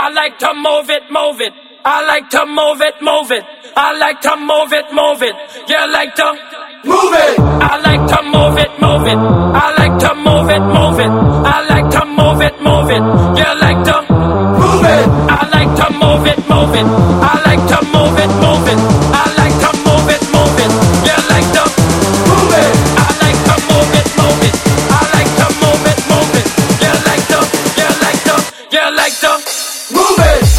I like to move it, move it. I like to move it, move it. I like to move it, move it. You like to move it. I like to move it, move it. I like to move it, move it. I like to move it, move it. You like to move it. I like to move it, move it. I like to move it, move it. I like to move it, move it. You like to move it. I like to move it, move it. I like to move it, move it. You like to move it.